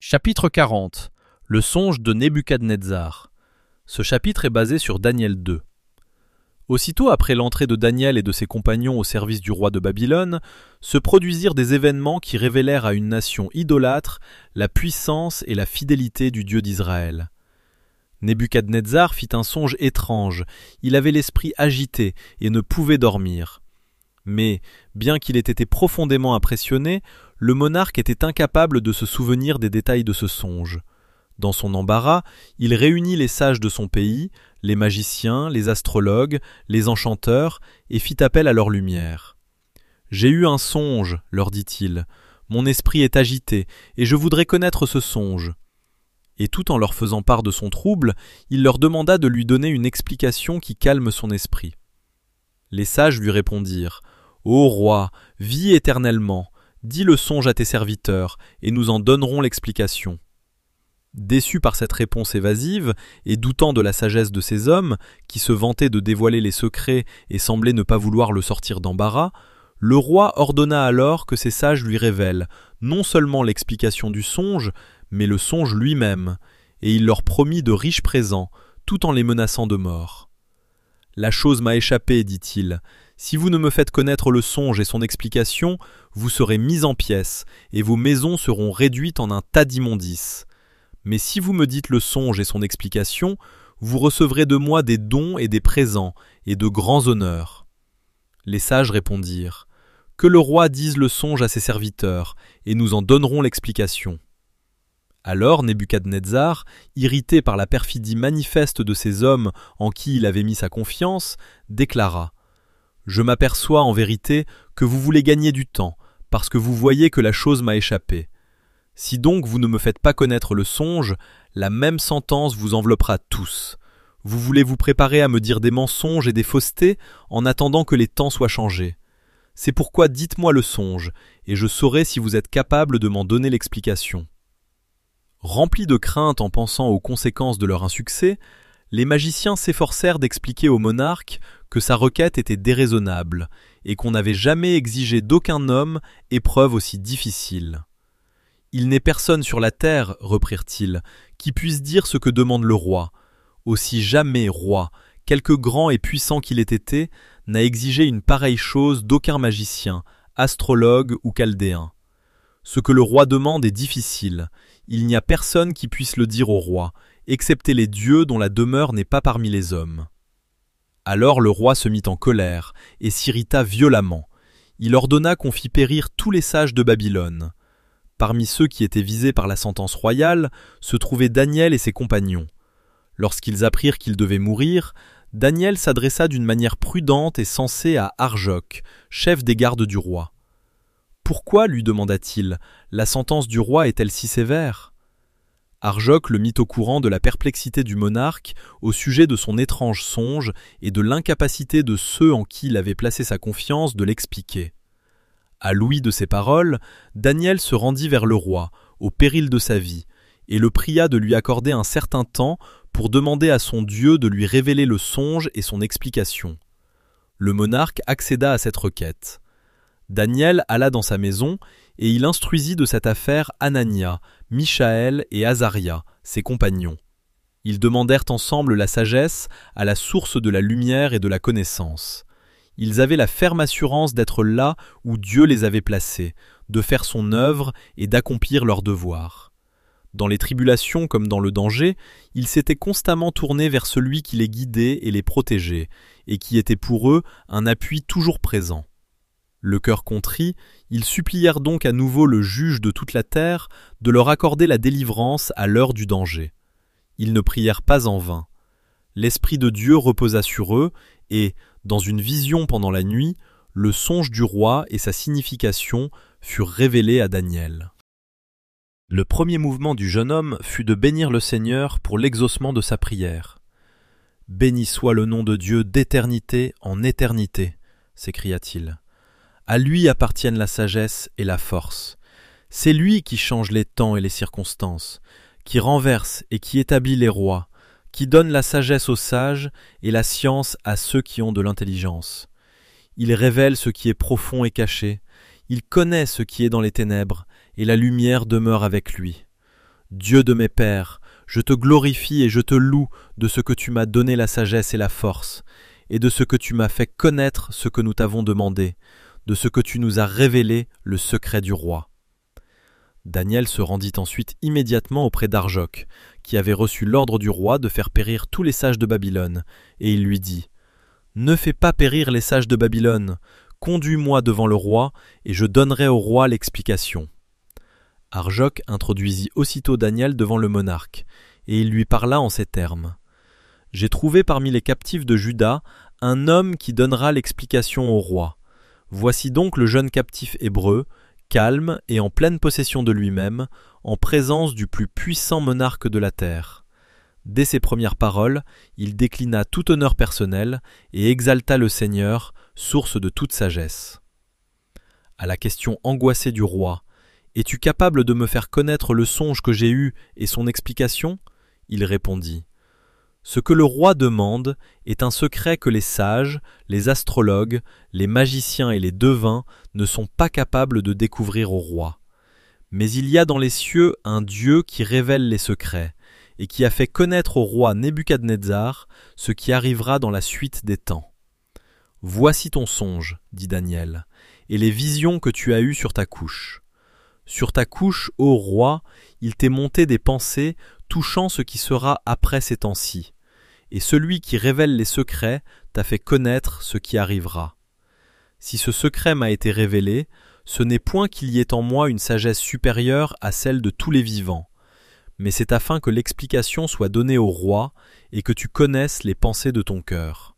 Chapitre 40. Le songe de Nebuchadnezzar. Ce chapitre est basé sur Daniel 2. Aussitôt après l'entrée de Daniel et de ses compagnons au service du roi de Babylone, se produisirent des événements qui révélèrent à une nation idolâtre la puissance et la fidélité du Dieu d'Israël. Nebuchadnezzar fit un songe étrange, il avait l'esprit agité et ne pouvait dormir. Mais, bien qu'il ait été profondément impressionné, le monarque était incapable de se souvenir des détails de ce songe. Dans son embarras, il réunit les sages de son pays, les magiciens, les astrologues, les enchanteurs, et fit appel à leur lumière. « J'ai eu un songe, leur dit-il. Mon esprit est agité, et je voudrais connaître ce songe. » Et tout en leur faisant part de son trouble, il leur demanda de lui donner une explication qui calme son esprit. Les sages lui répondirent « Ô roi, vis éternellement, dis le songe à tes serviteurs, et nous en donnerons l'explication. » Déçu par cette réponse évasive, et doutant de la sagesse de ces hommes, qui se vantaient de dévoiler les secrets et semblaient ne pas vouloir le sortir d'embarras, le roi ordonna alors que ces sages lui révèlent non seulement l'explication du songe, mais le songe lui-même, et il leur promit de riches présents, tout en les menaçant de mort. « La chose m'a échappé, dit-il. Si vous ne me faites connaître le songe et son explication, vous serez mis en pièces, et vos maisons seront réduites en un tas d'immondices. Mais si vous me dites le songe et son explication, vous recevrez de moi des dons et des présents, et de grands honneurs. » Les sages répondirent « Que le roi dise le songe à ses serviteurs, et nous en donnerons l'explication. » Alors Nebuchadnezzar, irrité par la perfidie manifeste de ces hommes en qui il avait mis sa confiance, déclara « Je m'aperçois en vérité que vous voulez gagner du temps, parce que vous voyez que la chose m'a échappé. Si donc vous ne me faites pas connaître le songe, la même sentence vous enveloppera tous. Vous voulez vous préparer à me dire des mensonges et des faussetés en attendant que les temps soient changés. C'est pourquoi dites-moi le songe, et je saurai si vous êtes capable de m'en donner l'explication. » Remplis de crainte en pensant aux conséquences de leur insuccès, les magiciens s'efforcèrent d'expliquer au monarque que sa requête était déraisonnable et qu'on n'avait jamais exigé d'aucun homme épreuve aussi difficile. « Il n'est personne sur la terre, reprirent-ils, qui puisse dire ce que demande le roi. Aussi jamais roi, quelque grand et puissant qu'il ait été, n'a exigé une pareille chose d'aucun magicien, astrologue ou chaldéen. Ce que le roi demande est difficile. Il n'y a personne qui puisse le dire au roi, excepté les dieux dont la demeure n'est pas parmi les hommes. » Alors le roi se mit en colère et s'irrita violemment. Il ordonna qu'on fît périr tous les sages de Babylone. Parmi ceux qui étaient visés par la sentence royale se trouvaient Daniel et ses compagnons. Lorsqu'ils apprirent qu'ils devaient mourir, Daniel s'adressa d'une manière prudente et sensée à Arjoc, chef des gardes du roi. « Pourquoi, lui demanda-t-il, la sentence du roi est-elle si sévère ?» Arjoc le mit au courant de la perplexité du monarque au sujet de son étrange songe et de l'incapacité de ceux en qui il avait placé sa confiance de l'expliquer. À l'ouïe de ces paroles, Daniel se rendit vers le roi, au péril de sa vie, et le pria de lui accorder un certain temps pour demander à son Dieu de lui révéler le songe et son explication. Le monarque accéda à cette requête. Daniel alla dans sa maison, et il instruisit de cette affaire Anania, Michaël et Azaria, ses compagnons. Ils demandèrent ensemble la sagesse à la source de la lumière et de la connaissance. Ils avaient la ferme assurance d'être là où Dieu les avait placés, de faire son œuvre et d'accomplir leur devoir. Dans les tribulations comme dans le danger, ils s'étaient constamment tournés vers celui qui les guidait et les protégeait, et qui était pour eux un appui toujours présent. Le cœur contrit, ils supplièrent donc à nouveau le juge de toute la terre de leur accorder la délivrance à l'heure du danger. Ils ne prièrent pas en vain. L'Esprit de Dieu reposa sur eux, et, dans une vision pendant la nuit, le songe du roi et sa signification furent révélés à Daniel. Le premier mouvement du jeune homme fut de bénir le Seigneur pour l'exaucement de sa prière. « Béni soit le nom de Dieu d'éternité en éternité » s'écria-t-il. À lui appartiennent la sagesse et la force. C'est lui qui change les temps et les circonstances, qui renverse et qui établit les rois, qui donne la sagesse aux sages et la science à ceux qui ont de l'intelligence. Il révèle ce qui est profond et caché, il connaît ce qui est dans les ténèbres, et la lumière demeure avec lui. Dieu de mes pères, je te glorifie et je te loue de ce que tu m'as donné la sagesse et la force, et de ce que tu m'as fait connaître ce que nous t'avons demandé, de ce que tu nous as révélé le secret du roi. » Daniel se rendit ensuite immédiatement auprès d'Arjoc, qui avait reçu l'ordre du roi de faire périr tous les sages de Babylone, et il lui dit « Ne fais pas périr les sages de Babylone, conduis-moi devant le roi, et je donnerai au roi l'explication. » Arjoc introduisit aussitôt Daniel devant le monarque, et il lui parla en ces termes. « J'ai trouvé parmi les captifs de Juda un homme qui donnera l'explication au roi. Voici donc le jeune captif hébreu, calme et en pleine possession de lui-même, en présence du plus puissant monarque de la terre. » Dès ses premières paroles, il déclina tout honneur personnel et exalta le Seigneur, source de toute sagesse. À la question angoissée du roi, « Es-tu capable de me faire connaître le songe que j'ai eu et son explication ?» il répondit. « Ce que le roi demande est un secret que les sages, les astrologues, les magiciens et les devins ne sont pas capables de découvrir au roi. Mais il y a dans les cieux un Dieu qui révèle les secrets et qui a fait connaître au roi Nebuchadnezzar ce qui arrivera dans la suite des temps. Voici ton songe, dit Daniel, et les visions que tu as eues sur ta couche. Sur ta couche, ô roi, il t'est monté des pensées touchant ce qui sera après ces temps-ci, et celui qui révèle les secrets t'a fait connaître ce qui arrivera. Si ce secret m'a été révélé, ce n'est point qu'il y ait en moi une sagesse supérieure à celle de tous les vivants, mais c'est afin que l'explication soit donnée au roi et que tu connaisses les pensées de ton cœur.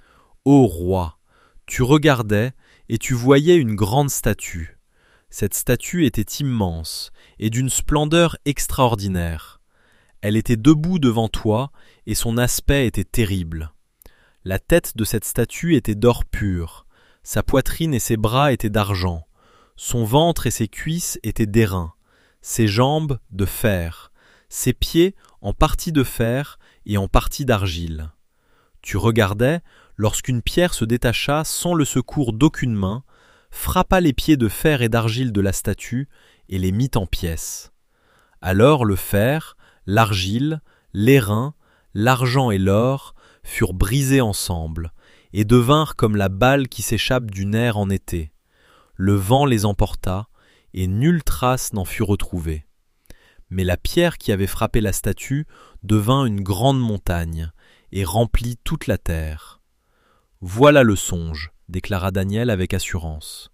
Ô roi, tu regardais et tu voyais une grande statue. Cette statue était immense et d'une splendeur extraordinaire. Elle était debout devant toi et son aspect était terrible. La tête de cette statue était d'or pur, sa poitrine et ses bras étaient d'argent, son ventre et ses cuisses étaient d'airain, ses jambes de fer, ses pieds en partie de fer et en partie d'argile. Tu regardais lorsqu'une pierre se détacha sans le secours d'aucune main, frappa les pieds de fer et d'argile de la statue et les mit en pièces. Alors le fer, l'argile, l'airain, l'argent et l'or furent brisés ensemble et devinrent comme la balle qui s'échappe du nerf en été. Le vent les emporta et nulle trace n'en fut retrouvée. Mais la pierre qui avait frappé la statue devint une grande montagne et remplit toute la terre. Voilà le songe, déclara Daniel avec assurance.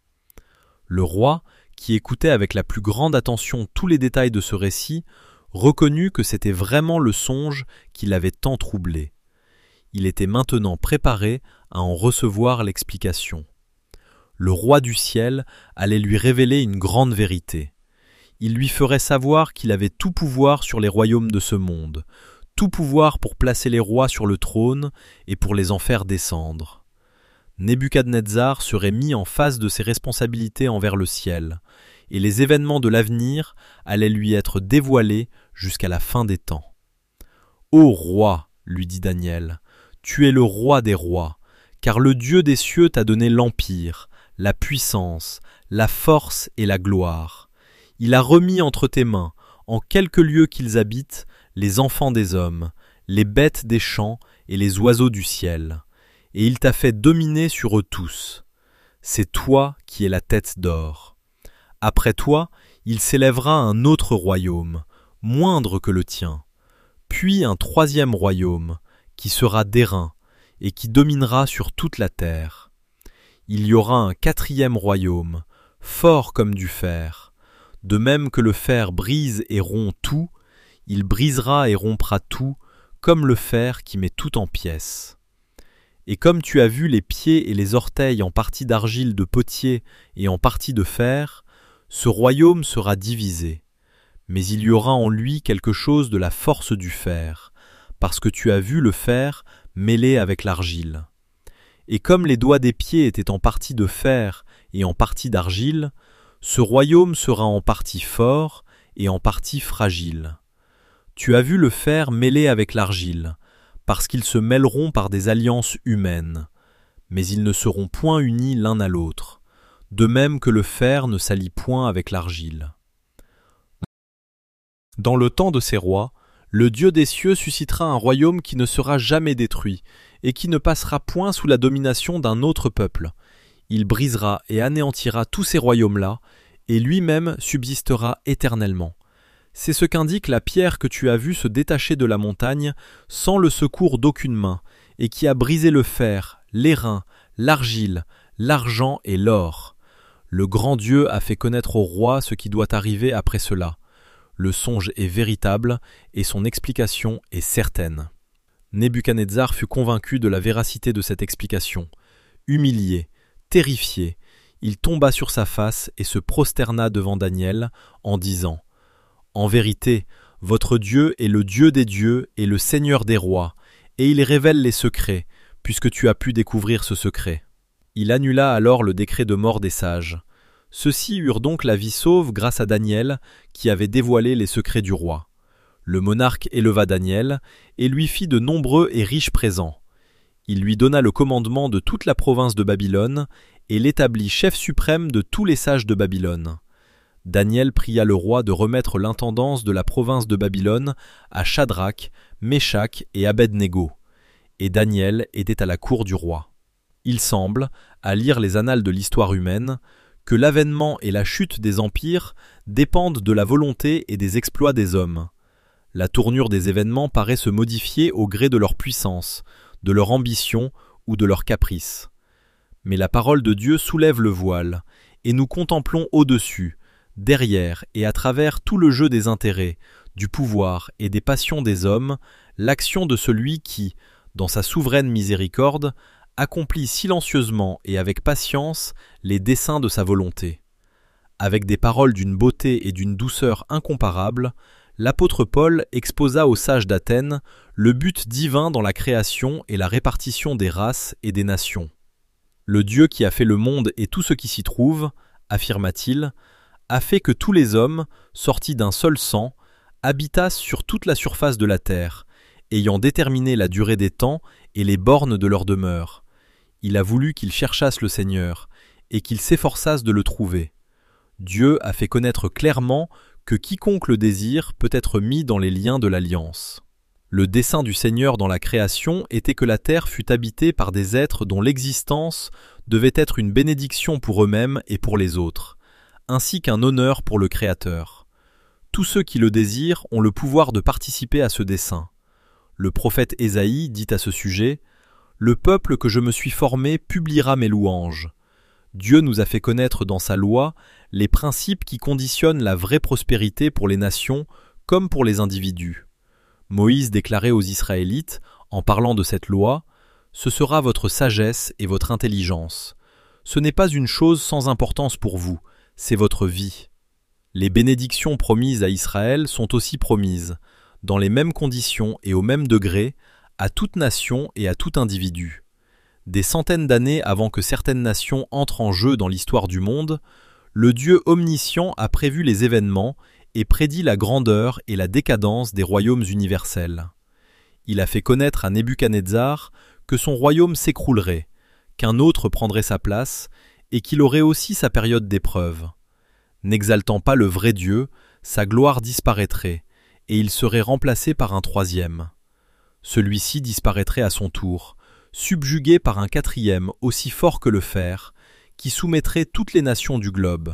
Le roi, qui écoutait avec la plus grande attention tous les détails de ce récit, reconnut que c'était vraiment le songe qui l'avait tant troublé. Il était maintenant préparé à en recevoir l'explication. Le roi du ciel allait lui révéler une grande vérité. Il lui ferait savoir qu'il avait tout pouvoir sur les royaumes de ce monde, tout pouvoir pour placer les rois sur le trône et pour les en faire descendre. Nebuchadnezzar serait mis en face de ses responsabilités envers le ciel, et les événements de l'avenir allaient lui être dévoilés jusqu'à la fin des temps. « Ô roi, lui dit Daniel, tu es le roi des rois, car le Dieu des cieux t'a donné l'empire, la puissance, la force et la gloire. Il a remis entre tes mains, en quelque lieu qu'ils habitent, les enfants des hommes, les bêtes des champs et les oiseaux du ciel. Et il t'a fait dominer sur eux tous. C'est toi qui es la tête d'or. Après toi, il s'élèvera un autre royaume, moindre que le tien, puis un troisième royaume, qui sera d'airain, et qui dominera sur toute la terre. Il y aura un quatrième royaume, fort comme du fer. De même que le fer brise et rompt tout, il brisera et rompra tout, comme le fer qui met tout en pièces. Et comme tu as vu les pieds et les orteils en partie d'argile de potier et en partie de fer, ce royaume sera divisé. Mais il y aura en lui quelque chose de la force du fer, parce que tu as vu le fer mêlé avec l'argile. Et comme les doigts des pieds étaient en partie de fer et en partie d'argile, ce royaume sera en partie fort et en partie fragile. Tu as vu le fer mêlé avec l'argile, parce qu'ils se mêleront par des alliances humaines, mais ils ne seront point unis l'un à l'autre, de même que le fer ne s'allie point avec l'argile. Dans le temps de ces rois, le Dieu des cieux suscitera un royaume qui ne sera jamais détruit, et qui ne passera point sous la domination d'un autre peuple. Il brisera et anéantira tous ces royaumes-là, et lui-même subsistera éternellement. C'est ce qu'indique la pierre que tu as vue se détacher de la montagne, sans le secours d'aucune main, et qui a brisé le fer, l'airain, l'argile, l'argent et l'or. Le grand Dieu a fait connaître au roi ce qui doit arriver après cela. Le songe est véritable, et son explication est certaine. Nebuchadnezzar fut convaincu de la véracité de cette explication. Humilié, terrifié, il tomba sur sa face et se prosterna devant Daniel en disant « En vérité, votre Dieu est le Dieu des dieux et le Seigneur des rois, et il révèle les secrets, puisque tu as pu découvrir ce secret. » Il annula alors le décret de mort des sages. Ceux-ci eurent donc la vie sauve grâce à Daniel, qui avait dévoilé les secrets du roi. Le monarque éleva Daniel et lui fit de nombreux et riches présents. Il lui donna le commandement de toute la province de Babylone et l'établit chef suprême de tous les sages de Babylone. Daniel pria le roi de remettre l'intendance de la province de Babylone à Shadrach, Méshach et Abed-Négo. Et Daniel était à la cour du roi. Il semble, à lire les annales de l'histoire humaine, que l'avènement et la chute des empires dépendent de la volonté et des exploits des hommes. La tournure des événements paraît se modifier au gré de leur puissance, de leur ambition ou de leur caprice. Mais la parole de Dieu soulève le voile, et nous contemplons au-dessus, derrière et à travers tout le jeu des intérêts, du pouvoir et des passions des hommes, l'action de celui qui, dans sa souveraine miséricorde, accomplit silencieusement et avec patience les desseins de sa volonté. Avec des paroles d'une beauté et d'une douceur incomparables, l'apôtre Paul exposa aux sages d'Athènes le but divin dans la création et la répartition des races et des nations. Le Dieu qui a fait le monde et tout ce qui s'y trouve, affirma-t-il, a fait que tous les hommes, sortis d'un seul sang, habitassent sur toute la surface de la terre, ayant déterminé la durée des temps et les bornes de leur demeure. Il a voulu qu'ils cherchassent le Seigneur, et qu'ils s'efforçassent de le trouver. Dieu a fait connaître clairement que quiconque le désire peut être mis dans les liens de l'alliance. Le dessein du Seigneur dans la création était que la terre fût habitée par des êtres dont l'existence devait être une bénédiction pour eux-mêmes et pour les autres, ainsi qu'un honneur pour le Créateur. Tous ceux qui le désirent ont le pouvoir de participer à ce dessein. Le prophète Ésaïe dit à ce sujet « Le peuple que je me suis formé publiera mes louanges. » Dieu nous a fait connaître dans sa loi les principes qui conditionnent la vraie prospérité pour les nations comme pour les individus. Moïse déclarait aux Israélites, en parlant de cette loi, « Ce sera votre sagesse et votre intelligence. Ce n'est pas une chose sans importance pour vous, c'est votre vie. » Les bénédictions promises à Israël sont aussi promises, dans les mêmes conditions et au même degré, à toute nation et à tout individu. Des centaines d'années avant que certaines nations entrent en jeu dans l'histoire du monde, le Dieu omniscient a prévu les événements et prédit la grandeur et la décadence des royaumes universels. Il a fait connaître à Nebuchadnezzar que son royaume s'écroulerait, qu'un autre prendrait sa place et qu'il aurait aussi sa période d'épreuve. N'exaltant pas le vrai Dieu, sa gloire disparaîtrait et il serait remplacé par un troisième. Celui-ci disparaîtrait à son tour, subjugué par un quatrième aussi fort que le fer, qui soumettrait toutes les nations du globe.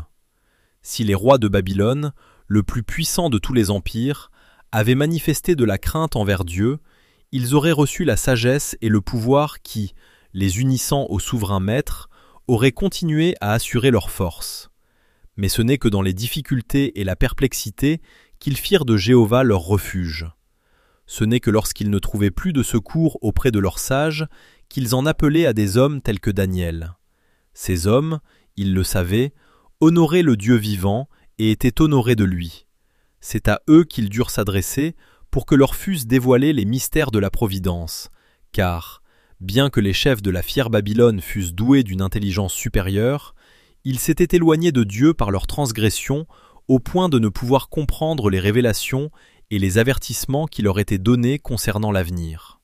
Si les rois de Babylone, le plus puissant de tous les empires, avaient manifesté de la crainte envers Dieu, ils auraient reçu la sagesse et le pouvoir qui, les unissant au souverain maître, auraient continué à assurer leur force. Mais ce n'est que dans les difficultés et la perplexité qu'ils firent de Jéhovah leur refuge. Ce n'est que lorsqu'ils ne trouvaient plus de secours auprès de leurs sages qu'ils en appelaient à des hommes tels que Daniel. Ces hommes, ils le savaient, honoraient le Dieu vivant et étaient honorés de lui. C'est à eux qu'ils durent s'adresser pour que leur fussent dévoilés les mystères de la providence, car, bien que les chefs de la fière Babylone fussent doués d'une intelligence supérieure, ils s'étaient éloignés de Dieu par leur transgression au point de ne pouvoir comprendre les révélations et les avertissements qui leur étaient donnés concernant l'avenir.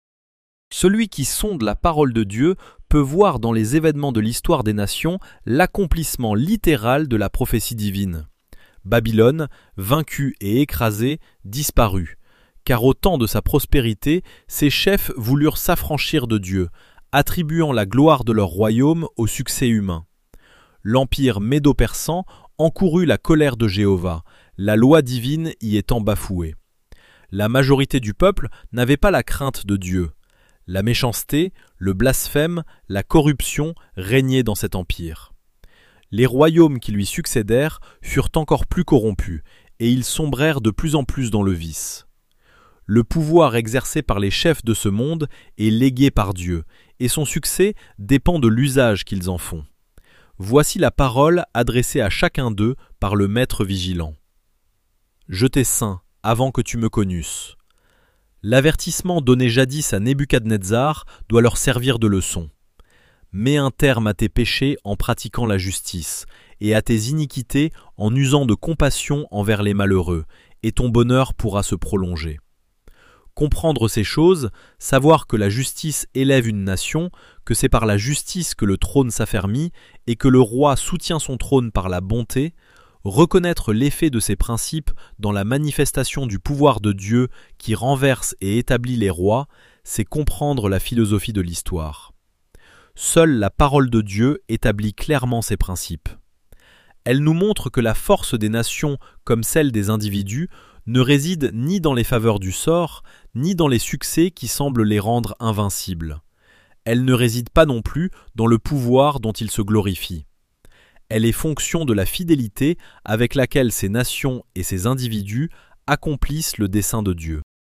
Celui qui sonde la parole de Dieu peut voir dans les événements de l'histoire des nations l'accomplissement littéral de la prophétie divine. Babylone, vaincue et écrasée, disparut, car au temps de sa prospérité, ses chefs voulurent s'affranchir de Dieu, attribuant la gloire de leur royaume au succès humain. L'empire médo-persan encourut la colère de Jéhovah, la loi divine y étant bafouée. La majorité du peuple n'avait pas la crainte de Dieu. La méchanceté, le blasphème, la corruption régnaient dans cet empire. Les royaumes qui lui succédèrent furent encore plus corrompus, et ils sombrèrent de plus en plus dans le vice. Le pouvoir exercé par les chefs de ce monde est légué par Dieu, et son succès dépend de l'usage qu'ils en font. Voici la parole adressée à chacun d'eux par le Maître vigilant. Je t'ai saint avant que tu me connusses. L'avertissement donné jadis à Nebuchadnezzar doit leur servir de leçon. Mets un terme à tes péchés en pratiquant la justice, et à tes iniquités en usant de compassion envers les malheureux, et ton bonheur pourra se prolonger. Comprendre ces choses, savoir que la justice élève une nation, que c'est par la justice que le trône s'affermit, et que le roi soutient son trône par la bonté, reconnaître l'effet de ces principes dans la manifestation du pouvoir de Dieu qui renverse et établit les rois, c'est comprendre la philosophie de l'histoire. Seule la parole de Dieu établit clairement ces principes. Elle nous montre que la force des nations, comme celle des individus, ne réside ni dans les faveurs du sort, ni dans les succès qui semblent les rendre invincibles. Elle ne réside pas non plus dans le pouvoir dont ils se glorifient. Elle est fonction de la fidélité avec laquelle ces nations et ces individus accomplissent le dessein de Dieu.